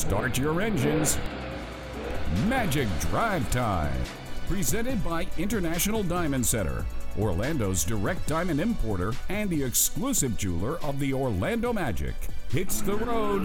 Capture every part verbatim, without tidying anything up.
Start your engines. Magic Drive Time. Presented by International Diamond Center, Orlando's direct diamond importer and the exclusive jeweler of the Orlando Magic. Hits the road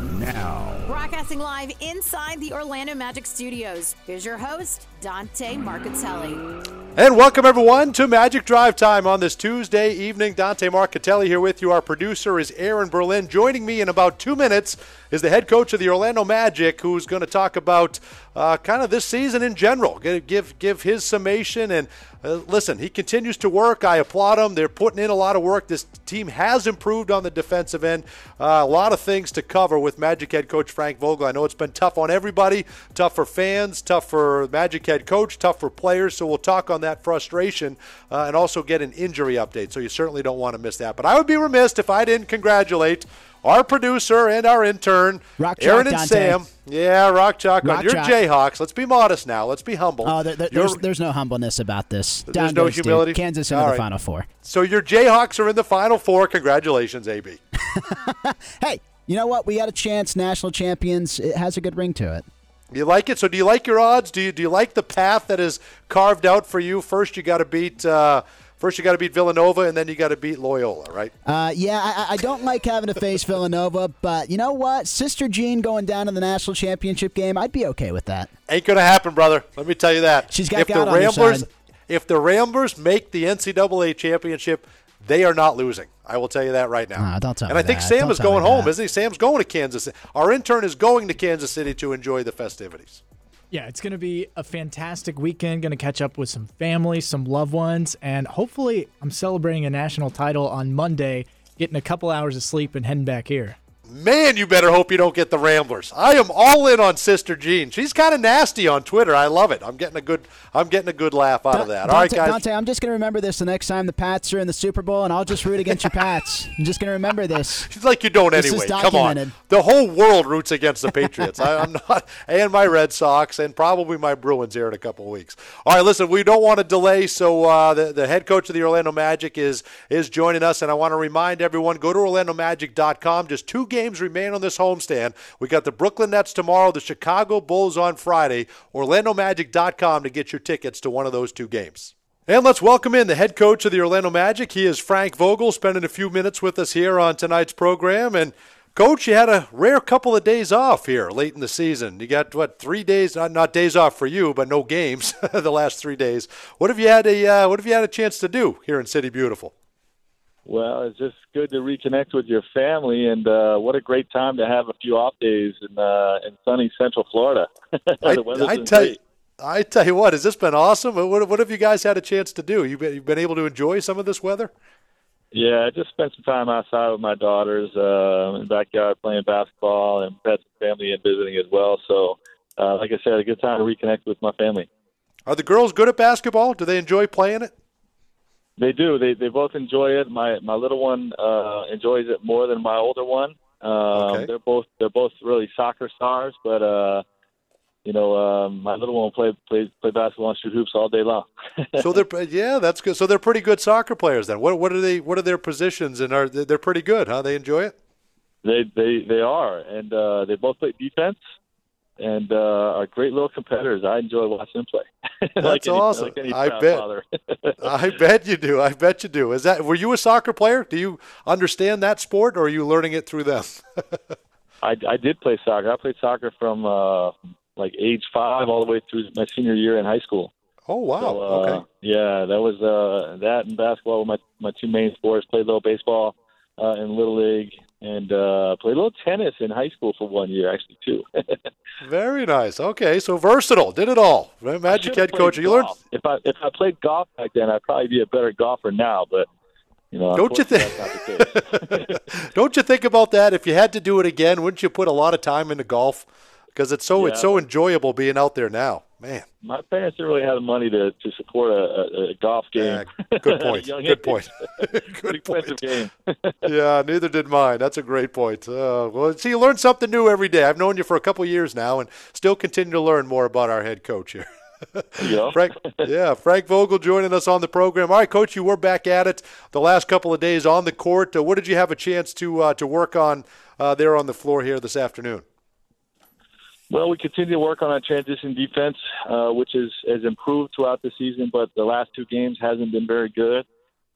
now. Broadcasting live inside the Orlando Magic Studios. Here's your host, Dante Marchitelli. And welcome, everyone, to Magic Drive Time on this Tuesday evening. Dante Marchitelli here with you. Our producer is Aaron Berlin. Joining me in about two minutes is the head coach of the Orlando Magic, who's going to talk about uh, kind of this season in general, give give his summation. And uh, listen, he continues to work. I applaud him. They're putting in a lot of work. This team has improved on the defensive end. Uh, a lot of things to cover with Magic head coach Frank Vogel. I know it's been tough on everybody, tough for fans, tough for Magic head coach, tough for players. So we'll talk on that frustration uh, and also get an injury update. So you certainly don't want to miss that. But I would be remiss if I didn't congratulate our producer and our intern, Rock Aaron Chalk, and Dante. Sam. Yeah, Rock Chalk. Rock You're Chalk. Jayhawks. Let's be modest now. Let's be humble. Oh, there, there, there's, there's no humbleness about this. There's Down no goes, dude. humility? Kansas into All the right. Final Four. So your Jayhawks are in the Final Four. Congratulations, A B. Hey, you know what? We got a chance. National champions. It has a good ring to it. You like it? So do you like your odds? Do you do you like the path that is carved out for you? First, you got to beat. Uh, First, you got to beat Villanova, and then you got to beat Loyola, right? Uh, yeah, I, I don't like having to face Villanova, but you know what? Sister Jean going down to the national championship game, I'd be okay with that. Ain't going to happen, brother. Let me tell you that. She's got if God the on her Ramblers, side. If the Ramblers make the N C double A championship, they are not losing. I will tell you that right now. Nah, don't tell and me I think that. Sam Don't is tell going me home, that. isn't he? Sam's going to Kansas City. Our intern is going to Kansas City to enjoy the festivities. Yeah, it's going to be a fantastic weekend. Going to catch up with some family, some loved ones, and hopefully I'm celebrating a national title on Monday, getting a couple hours of sleep and heading back here. Man, you better hope you don't get the Ramblers. I am all in on Sister Jean. She's kind of nasty on Twitter. I love it. I'm getting a good I'm getting a good laugh out of that. Dante, All right, guys. Dante, I'm just going to remember this the next time the Pats are in the Super Bowl, and I'll just root against your Pats. I'm just going to remember this. She's like you don't This anyway. is Come on. documented. The whole world roots against the Patriots. I, I'm not, and my Red Sox, and probably my Bruins here in a couple of weeks. All right, listen, we don't want to delay, so uh, the, the head coach of the Orlando Magic is is joining us, and I want to remind everyone, go to orlando magic dot com. Just two games remain on this homestand. We got the Brooklyn Nets tomorrow, the Chicago Bulls on Friday. orlando magic dot com to get your tickets to one of those two games. And let's welcome in the head coach of the Orlando Magic. He is Frank Vogel, spending a few minutes with us here on tonight's program. And, Coach, you had a rare couple of days off here late in the season. You got, what, three days, not, not days off for you, but no games the last three days. What have you had a uh, What have you had a chance to do here in City Beautiful? Well, it's just good to reconnect with your family, and uh, what a great time to have a few off days in uh, in sunny Central Florida. I, The weather's I been tell you, great. I tell you what, has this been awesome? What, what have you guys had a chance to do? You've been, you've been able to enjoy some of this weather? Yeah, I just spent some time outside with my daughters uh, in the backyard playing basketball, and had some family in visiting as well. So, uh, like I said, a good time to reconnect with my family. Are the girls good at basketball? Do they enjoy playing it? They do. They they both enjoy it. My my little one uh, enjoys it more than my older one. Um, Okay. They're both they're both really soccer stars, but uh, you know, um, my little one play play play basketball and shoot hoops all day long. So they're yeah, that's good. So they're pretty good soccer players then. What what are they? What are their positions? And are they're pretty good? Huh? They enjoy it. They they they are, and uh, they both play defense, and uh, are great little competitors. I enjoy watching them play. That's like any, awesome. Like any I proud bet. father. I bet you do. I bet you do. Is that were you a soccer player? Do you understand that sport, or are you learning it through them? I, I did play soccer. I played soccer from uh, like age five all the way through my senior year in high school. Oh wow. So, uh, Okay. Yeah, that was uh, that and basketball were my my two main sports. Played a little baseball uh, in little league, and uh, played a little tennis in high school for one year actually too. Very nice. Okay, so versatile. Did it all. I Magic should've head played coach. You learned. golf. If I if I played golf back then, I'd probably be a better golfer now. But you know, Don't you unfortunately, that's not the case. Don't you think about that? If you had to do it again, wouldn't you put a lot of time into golf? Because it's so it's Yeah. so enjoyable being out there now, man. My parents didn't really have the money to, to support a, a, a golf game. Yeah, good point. Young Good age. point. Pretty Good expensive point. game. Yeah, neither did mine. That's a great point. Uh, well, see, you learn something new every day. I've known you for a couple years now, and still continue to learn more about our head coach here. Yeah. Frank, yeah, Frank Vogel joining us on the program. All right, Coach, you were back at it the last couple of days on the court. Uh, what did you have a chance to uh, to work on uh, there on the floor here this afternoon? Well, we continue to work on our transition defense, uh, which is, has improved throughout the season, but the last two games hasn't been very good.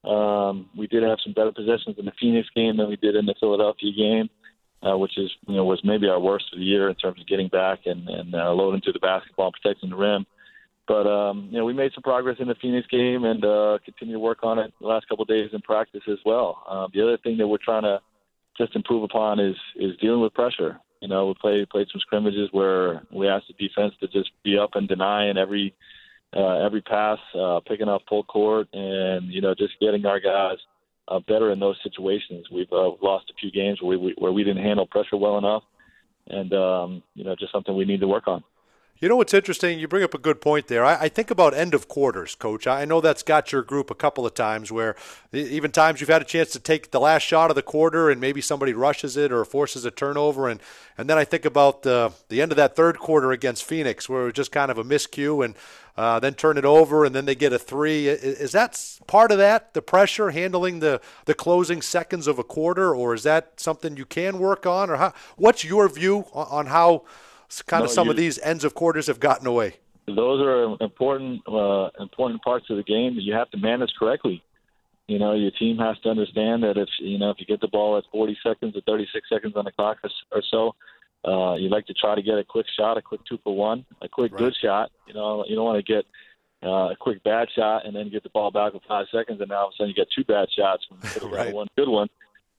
Um, we did have some better possessions in the Phoenix game than we did in the Philadelphia game, uh, which is, you know, was maybe our worst of the year in terms of getting back and, and uh, loading to the basketball and protecting the rim. But, um, you know, we made some progress in the Phoenix game and uh, continue to work on it the last couple of days in practice as well. Um, the other thing that we're trying to just improve upon is is dealing with pressure. You know, we played played some scrimmages where we asked the defense to just be up and denying every uh, every pass, uh, picking up full court, and you know, just getting our guys uh, better in those situations. We've uh, lost a few games where we where we didn't handle pressure well enough, and um, you know, just something we need to work on. You know what's interesting? You bring up a good point there. I, I think about end of quarters, Coach. I know that's got your group a couple of times where even times you've had a chance to take the last shot of the quarter and maybe somebody rushes it or forces a turnover. And, and then I think about the, the end of that third quarter against Phoenix where it was just kind of a miscue and uh, then turn it over and then they get a three. Is, is that part of that, the pressure, handling the, the closing seconds of a quarter, or is that something you can work on? Or how, what's your view on, on how – kind of no, some you, of these ends of quarters have gotten away? Those are important uh, important parts of the game that you have to manage correctly. You know, your team has to understand that if you know if you get the ball at forty seconds or thirty-six seconds on the clock or, or so, uh, you like to try to get a quick shot, a quick two for one, a quick right. good shot. You know, you don't want to get uh, a quick bad shot and then get the ball back in five seconds, and now all of a sudden you get two bad shots from right. one good one.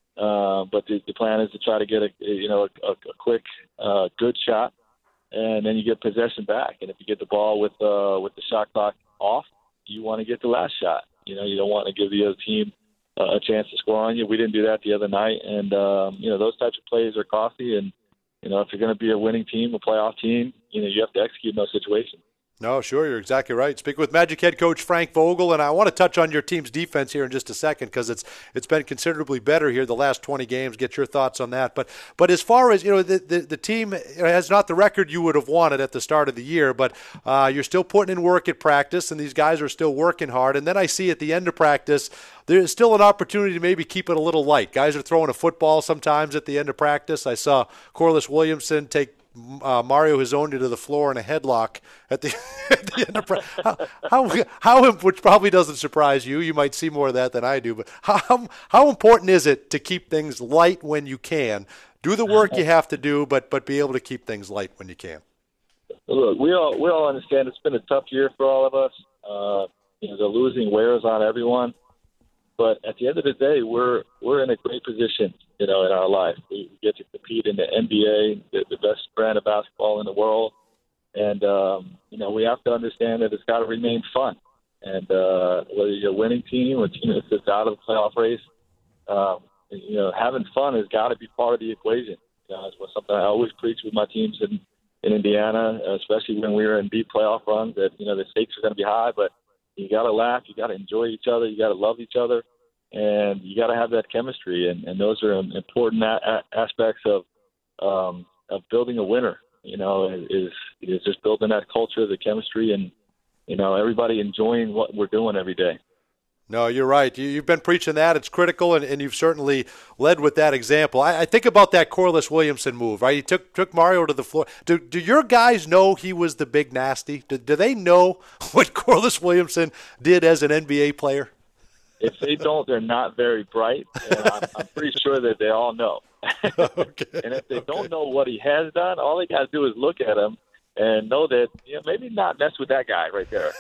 Uh, but the, the plan is to try to get a you know a, a quick uh, good shot. And then you get possession back. And if you get the ball with uh, with the shot clock off, you want to get the last shot. You know, you don't want to give the other team uh, a chance to score on you. We didn't do that the other night. And, um, you know, those types of plays are costly. And, you know, if you're going to be a winning team, a playoff team, you know, you have to execute in those situations. No, sure, you're exactly right. Speaking with Magic head coach Frank Vogel, and I want to touch on your team's defense here in just a second because it's it's been considerably better here the last twenty games. Get your thoughts on that. But but as far as, you know, the, the, the team has not the record you would have wanted at the start of the year, but uh, you're still putting in work at practice, and these guys are still working hard. And then I see at the end of practice, there's still an opportunity to maybe keep it a little light. Guys are throwing a football sometimes at the end of practice. I saw Corliss Williamson take Uh, Mario Hezonja to the floor in a headlock at the, at the end of practice. How, how, how, which probably doesn't surprise you. You might see more of that than I do. But how, how important is it to keep things light when you can? Do the work you have to do, but but be able to keep things light when you can. Look, we all we all understand it's been a tough year for all of us. Uh, you know, the losing wears on everyone. But at the end of the day, we're we're in a great position, you know, in our life. We get to compete in the N B A, the, the best brand of basketball in the world, and um, you know, we have to understand that it's got to remain fun. And uh, whether you're a winning team or a team that's just out of the playoff race, um, you know, having fun has got to be part of the equation. You know, it's something I always preach with my teams in in Indiana, especially when we were in deep playoff runs. That you know, the stakes are going to be high, but you got to laugh, you got to enjoy each other, you got to love each other, and you got to have that chemistry. And, and those are important a- a- aspects of um, of building a winner. You know, is is just building that culture, the chemistry, and you know, everybody enjoying what we're doing every day. No, you're right. You, you've been preaching that. It's critical, and, and you've certainly led with that example. I, I think about that Corliss Williamson move, right? He took took Mario to the floor. Do do your guys know he was the big nasty? Do, do they know what Corliss Williamson did as an N B A player? If they don't, they're not very bright, and I'm, I'm pretty sure that they all know. Okay. And if they okay. don't know what he has done, all they got to do is look at him and know that, you know, maybe not mess with that guy right there.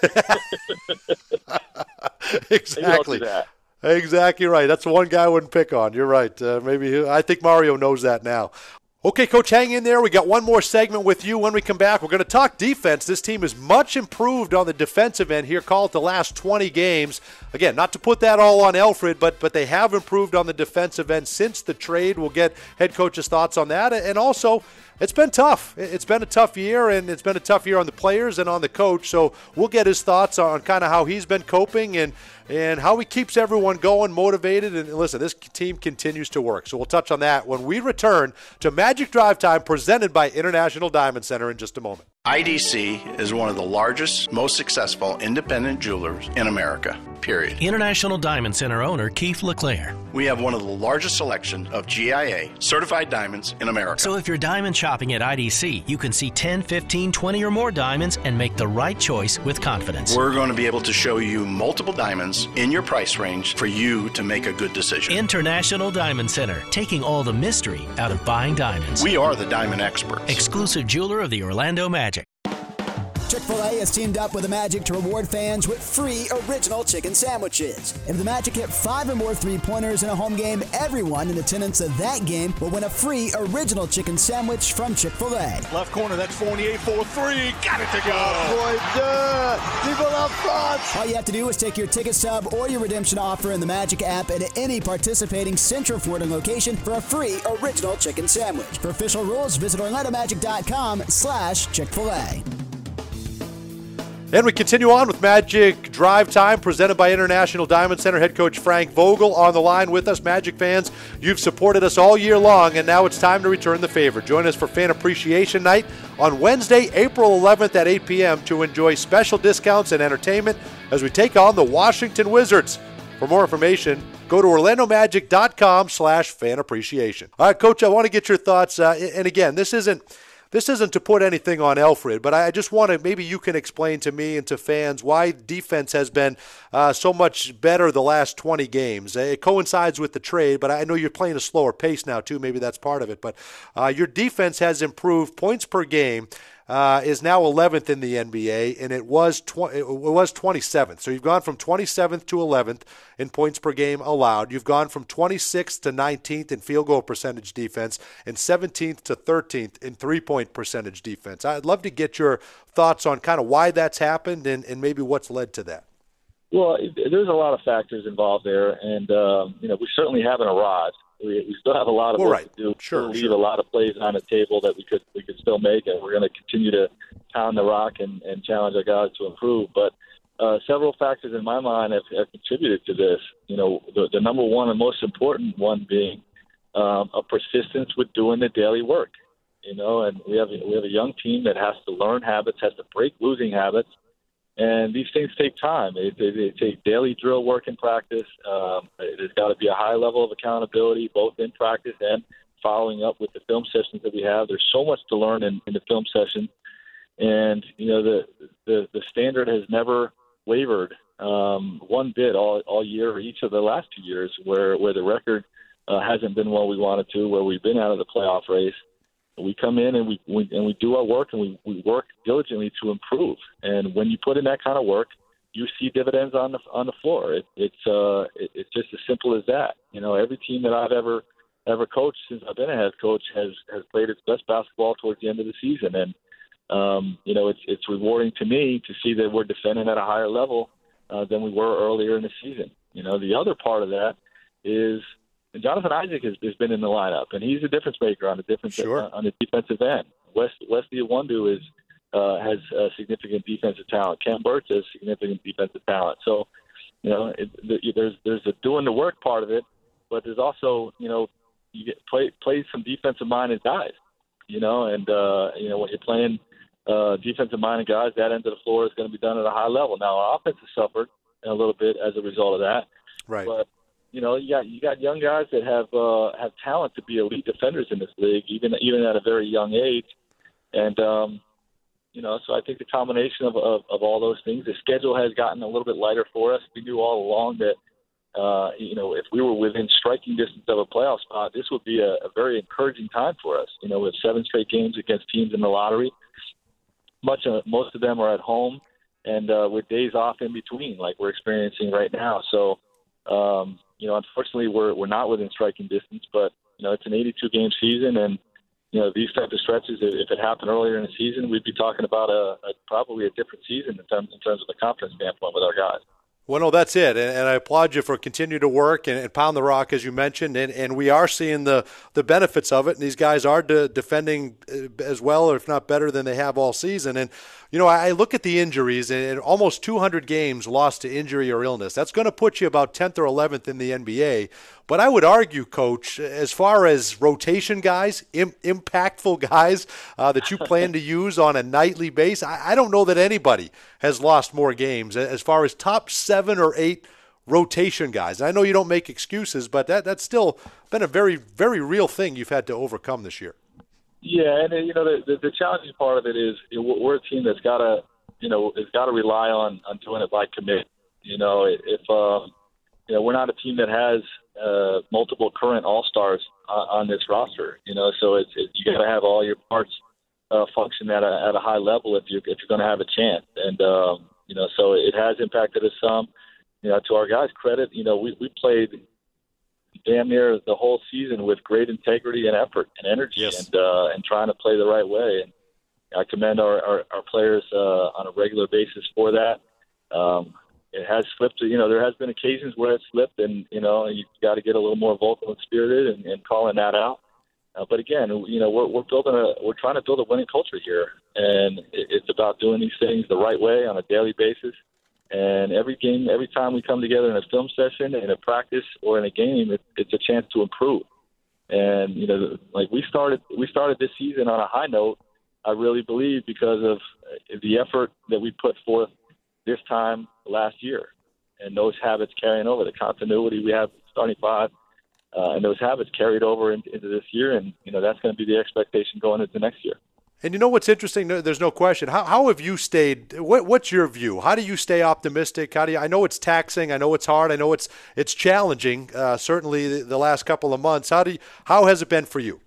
Exactly. Do that. Exactly right. That's the one guy I wouldn't pick on. You're right. Uh, maybe he, I think Mario knows that now. Okay, Coach, hang in there. We got one more segment with you. When we come back, we're going to talk defense. This team is much improved on the defensive end here. Call it the last twenty games. Again, not to put that all on Alfred, but but they have improved on the defensive end since the trade. We'll get head coach's thoughts on that. And also, it's been tough. It's been a tough year, and it's been a tough year on the players and on the coach. So we'll get his thoughts on kind of how he's been coping and and how he keeps everyone going, motivated. And listen, this team continues to work. So we'll touch on that when we return to Magic Drive Time presented by International Diamond Center in just a moment. I D C is one of the largest, most successful independent jewelers in America. period. International Diamond Center owner Keith LeClaire. We have one of the largest selection of G I A certified diamonds in America. So if you're diamond shopping at I D C, you can see ten, fifteen, twenty or more diamonds and make the right choice with confidence. We're going to be able to show you multiple diamonds in your price range for you to make a good decision. International Diamond Center, taking all the mystery out of buying diamonds. We are the diamond experts. Exclusive jeweler of the Orlando Magic. Chick-fil-A has teamed up with the Magic to reward fans with free original chicken sandwiches. If the Magic hit five or more three-pointers in a home game, everyone in attendance at that game will win a free original chicken sandwich from Chick-fil-A. Left corner, that's Fournier for three. Got it to go. Oh, boy, duh. People up front. All you have to do is take your ticket stub or your redemption offer in the Magic app at any participating Central Florida location for a free original chicken sandwich. For official rules, visit OrlandoMagic.com slash Chick-fil-A. And we continue on with Magic Drive Time, presented by International Diamond Center. Head coach Frank Vogel on the line with us. Magic fans, you've supported us all year long, and now it's time to return the favor. Join us for Fan Appreciation Night on Wednesday, April eleventh at eight p.m. to enjoy special discounts and entertainment as we take on the Washington Wizards. For more information, go to OrlandoMagic.com slash fan appreciation. All right, Coach, I want to get your thoughts. Uh, and again, this isn't This isn't to put anything on Alfred, but I just want to, maybe you can explain to me and to fans why defense has been uh, so much better the last twenty games. It coincides with the trade, but I know you're playing a slower pace now too. Maybe that's part of it. But uh, your defense has improved. Points per game uh, is now eleventh in the N B A, and it was tw- it was twenty-seventh. So you've gone from twenty-seventh to eleventh in points per game allowed. You've gone from twenty-sixth to nineteenth in field goal percentage defense and seventeenth to thirteenth in three-point percentage defense. I'd love to get your thoughts on kind of why that's happened and, and maybe what's led to that. Well, there's a lot of factors involved there, and um, you know, we certainly haven't arrived. We, we still have a lot of well, work right. to do. Sure, we'll sure. leave a lot of plays on the table that we could we could still make, and we're going to continue to pound the rock and, and challenge our guys to improve. But uh, several factors in my mind have, have contributed to this. You know, the, the number one and most important one being um, a persistence with doing the daily work. You know, and we have we have a young team that has to learn habits, has to break losing habits. And these things take time. They, they, they take daily drill work in practice. Um, there's got to be a high level of accountability, both in practice and following up with the film sessions that we have. There's so much to learn in, in the film session. And, you know, the the, the standard has never wavered um, one bit all, all year or each of the last two years where, where the record uh, hasn't been what we wanted to, where we've been out of the playoff race. We come in and we, we and we do our work and we, we work diligently to improve. And when you put in that kind of work, you see dividends on the on the floor. It, it's uh it, it's just as simple as that. You know, every team that I've ever ever coached since I've been a head coach has has played its best basketball towards the end of the season. And um, you know, it's it's rewarding to me to see that we're defending at a higher level uh, than we were earlier in the season. You know, the other part of that is. And Jonathan Isaac has, has been in the lineup, and he's a difference maker on the difference sure. uh, on the defensive end. Wes, Wesley Iwundu is uh, has uh, significant defensive talent. Cam Burch has significant defensive talent. So, you know, it, the, there's there's a doing the work part of it, but there's also, you know, you get play play some defensive minded guys. You know, and uh, you know when you're playing uh, defensive minded guys, that end of the floor is going to be done at a high level. Now our offense has suffered a little bit as a result of that. Right. But you know, you got you got young guys that have uh, have talent to be elite defenders in this league, even even at a very young age. And um, you know, so I think the combination of, of of all those things, the schedule has gotten a little bit lighter for us. We knew all along that uh, you know, if we were within striking distance of a playoff spot, this would be a, a very encouraging time for us. You know, with seven straight games against teams in the lottery, much of, most of them are at home, and uh, with days off in between, like we're experiencing right now. So. Um, You know, unfortunately, we're we're not within striking distance, but you know, it's an eighty-two game season, and you know, these type of stretches, if it happened earlier in the season, we'd be talking about a, a probably a different season in terms in terms of the confidence standpoint with our guys. Well, no, that's it, and, and I applaud you for continuing to work and, and pound the rock, as you mentioned, and, and we are seeing the, the benefits of it, and these guys are de- defending as well, or if not better, than they have all season. And, you know, I look at the injuries, and almost two hundred games lost to injury or illness. That's going to put you about tenth or eleventh in the N B A, But I would argue, Coach, as far as rotation guys, Im- impactful guys uh, that you plan to use on a nightly basis, I-, I don't know that anybody has lost more games as far as top seven or eight rotation guys. I know you don't make excuses, but that that's still been a very, very real thing you've had to overcome this year. Yeah, and you know the the, the challenging part of it is you know, we're a team that's got to you know has got to rely on on doing it by commit. You know, if um, you know we're not a team that has uh, multiple current all stars on, on this roster. You know, so it's it, you got to have all your parts uh, function at a at a high level if you if you're going to have a chance. And um, you know, so it has impacted us some. You know, to our guys' credit, you know, we, we played damn near the whole season with great integrity and effort and energy yes. and uh, and trying to play the right way. And I commend our, our, our players uh, on a regular basis for that. Um, it has slipped. You know, there has been occasions where it slipped, and, you know, you've got to get a little more vocal and spirited and, and calling that out. Uh, but again, you know, we're, we're building a, we're trying to build a winning culture here, and it, it's about doing these things the right way on a daily basis. And every game, every time we come together in a film session, in a practice, or in a game, it, it's a chance to improve. And you know, like we started, we started this season on a high note. I really believe because of the effort that we put forth this time last year, and those habits carrying over, the continuity we have starting five, uh, and those habits carried over into, into this year. And you know, that's going to be the expectation going into next year. And you know what's interesting? There's no question. How how have you stayed? What what's your view? How do you stay optimistic? How do you? I know it's taxing. I know it's hard. I know it's it's challenging. Uh, certainly the, the last couple of months. How do you, how has it been for you?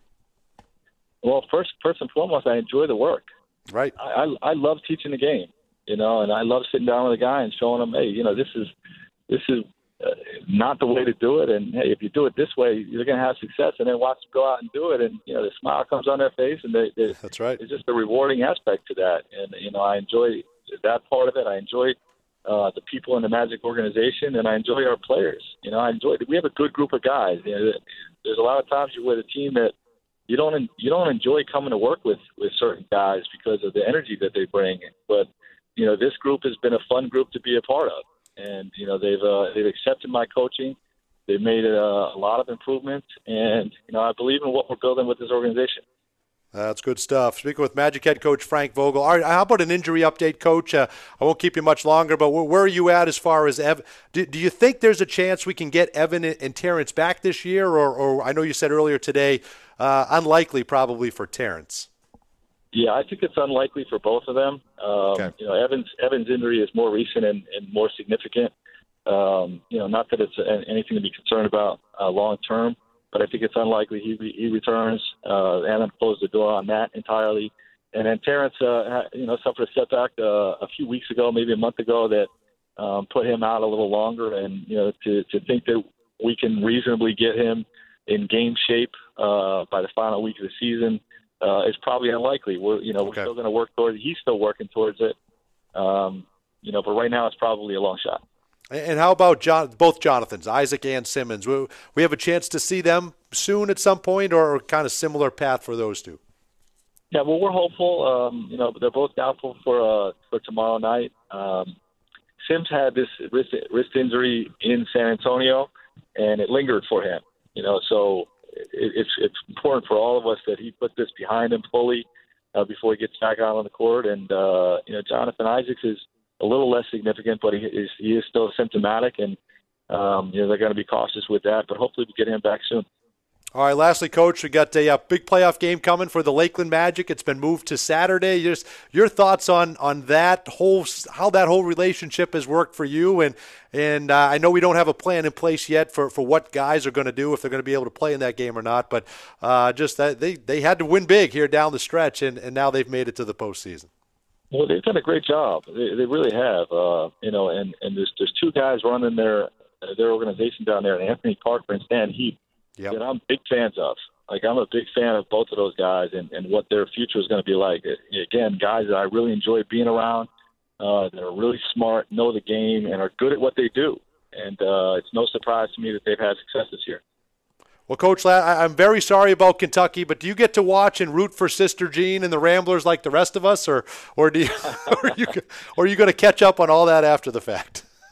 Well, first first and foremost, I enjoy the work. Right. I I, I love teaching the game. You know, and I love sitting down with a guy and showing him, hey, you know, this is this is. Uh, not the way to do it, and hey, if you do it this way, you're going to have success. And then watch them go out and do it, and you know the smile comes on their face, and they, they, that's right. It's just a rewarding aspect to that, and you know I enjoy that part of it. I enjoy uh, the people in the Magic organization, and I enjoy our players. You know, I enjoy. We have a good group of guys. You know, there's a lot of times you're with a team that you don't you don't enjoy coming to work with with certain guys because of the energy that they bring, but you know this group has been a fun group to be a part of. And you know they've uh, they've accepted my coaching. They've made uh, a lot of improvements, and you know I believe in what we're building with this organization. That's good stuff. Speaking with Magic head coach Frank Vogel. All right, how about an injury update, Coach? Uh, I won't keep you much longer, but where, where are you at as far as Ev? Do, do you think there's a chance we can get Evan and Terrence back this year, or, or I know you said earlier today, uh, unlikely probably for Terrence? Yeah, I think it's unlikely for both of them. Um, okay. You know, Evans Evans' injury is more recent and, and more significant. Um, you know, not that it's anything to be concerned about uh, long term, but I think it's unlikely he re- he returns. Uh, Adam closed the door on that entirely. And then Terrence, uh, you know, suffered a setback uh, a few weeks ago, maybe a month ago, that um, put him out a little longer. And you know, to to think that we can reasonably get him in game shape uh, by the final week of the season. Uh, it's probably unlikely. We're, you know, we're okay. still going to work towards it. He's still working towards it. Um, you know, but right now it's probably a long shot. And how about John, both Jonathans, Isaac and Simmons? We, we have a chance to see them soon at some point, or kind of similar path for those two? Yeah, well, we're hopeful. Um, you know, they're both doubtful for uh, for tomorrow night. Um, Sims had this wrist, wrist injury in San Antonio, and it lingered for him. You know, so. It's it's important for all of us that he put this behind him fully uh, before he gets back out on the court. And uh, you know, Jonathan Isaacs is a little less significant, but he is he is still symptomatic, and um, you know they're going to be cautious with that. But hopefully, we get him back soon. All right, lastly, Coach, we got a, a big playoff game coming for the Lakeland Magic. It's been moved to Saturday. Just your thoughts on on that whole, how that whole relationship has worked for you, and and uh, I know we don't have a plan in place yet for, for what guys are going to do, if they're going to be able to play in that game or not. But uh, just that they they had to win big here down the stretch, and, and now they've made it to the postseason. Well, they've done a great job. They, they really have. Uh, you know, and and there's there's two guys running their their organization down there, Anthony Parker and Stan Heap. Yep. That I'm big fans of. Like, I'm a big fan of both of those guys and, and what their future is going to be like. Again, guys that I really enjoy being around, uh, that are really smart, know the game, and are good at what they do. And uh, it's no surprise to me that they've had success this year. Well, Coach, I'm very sorry about Kentucky, but do you get to watch and root for Sister Jean and the Ramblers like the rest of us, or or do you, or are you, or are you going to catch up on all that after the fact?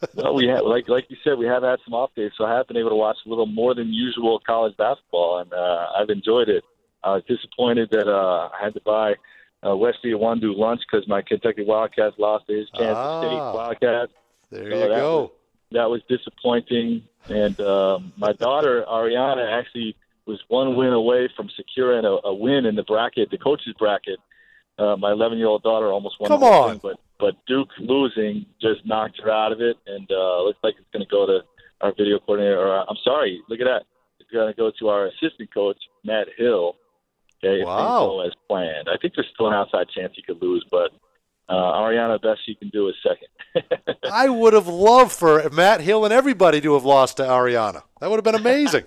Well, we have, like like you said, we have had some off days, so I have been able to watch a little more than usual college basketball, and uh, I've enjoyed it. I was disappointed that uh, I had to buy uh, Wesley Iwundu lunch because my Kentucky Wildcats lost to his Kansas ah, State Wildcats. There so you that go. Was, that was disappointing. And um, my daughter, Ariana, actually was one win away from securing a, a win in the bracket, the coaches bracket. Uh, my eleven-year-old daughter almost won. Come the whole on. thing, but but Duke losing just knocked her out of it, and uh, looks like it's going to go to our video coordinator. Or, uh, I'm sorry, look at that. It's going to go to our assistant coach, Matt Hill. Okay, if Wow. things go as planned. I think there's still an outside chance he could lose, but uh, Ariana, best she can do is second. I would have loved for Matt Hill and everybody to have lost to Ariana. That would have been amazing.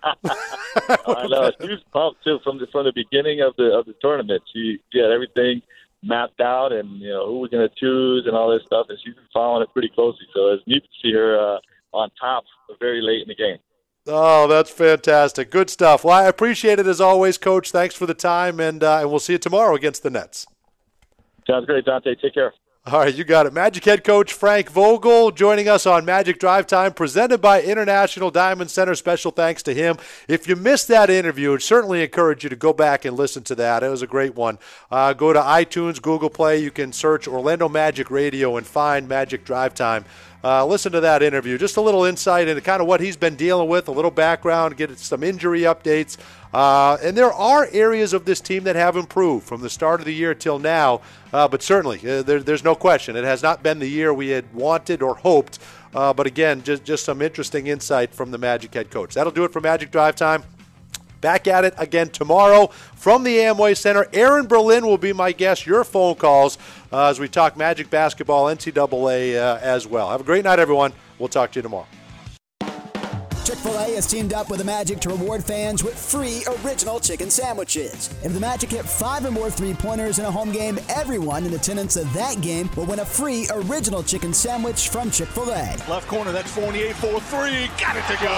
I know she was pumped too from the from the beginning of the of the tournament. She, she had everything mapped out, and you know who we're going to choose and all this stuff, and she's been following it pretty closely. So it's neat to see her uh, on top very late in the game. Oh, that's fantastic. Good stuff. Well, I appreciate it as always, Coach. Thanks for the time, and uh, and we'll see you tomorrow against the Nets. Sounds great, Dante. Take care. All right, you got it. Magic head coach Frank Vogel joining us on Magic Drive Time, presented by International Diamond Center. Special thanks to him. If you missed that interview, I'd certainly encourage you to go back and listen to that. It was a great one. Uh, go to iTunes, Google Play. You can search Orlando Magic Radio and find Magic Drive Time. Uh, listen to that interview. Just a little insight into kind of what he's been dealing with, a little background, get some injury updates. Uh, and there are areas of this team that have improved from the start of the year till now. Uh, but certainly, uh, there, there's no question. It has not been the year we had wanted or hoped. Uh, but again, just, just some interesting insight from the Magic head coach. That'll do it for Magic Drive Time. Back at it again tomorrow from the Amway Center. Aaron Berlin will be my guest. Your phone calls uh, as we talk Magic basketball, N C double A uh, as well. Have a great night, everyone. We'll talk to you tomorrow. Chick-fil-A has teamed up with the Magic to reward fans with free original chicken sandwiches. If the Magic hit five or more three-pointers in a home game, everyone in attendance at that game will win a free original chicken sandwich from Chick-fil-A. Left corner, that's Fournier for three. Got it to go.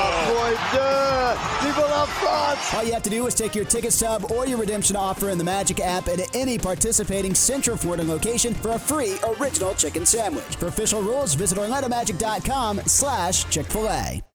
All you have to do is take your ticket stub or your redemption offer in the Magic app at any participating Central Florida location for a free original chicken sandwich. For official rules, visit orlando magic dot com slash Chick-fil-A.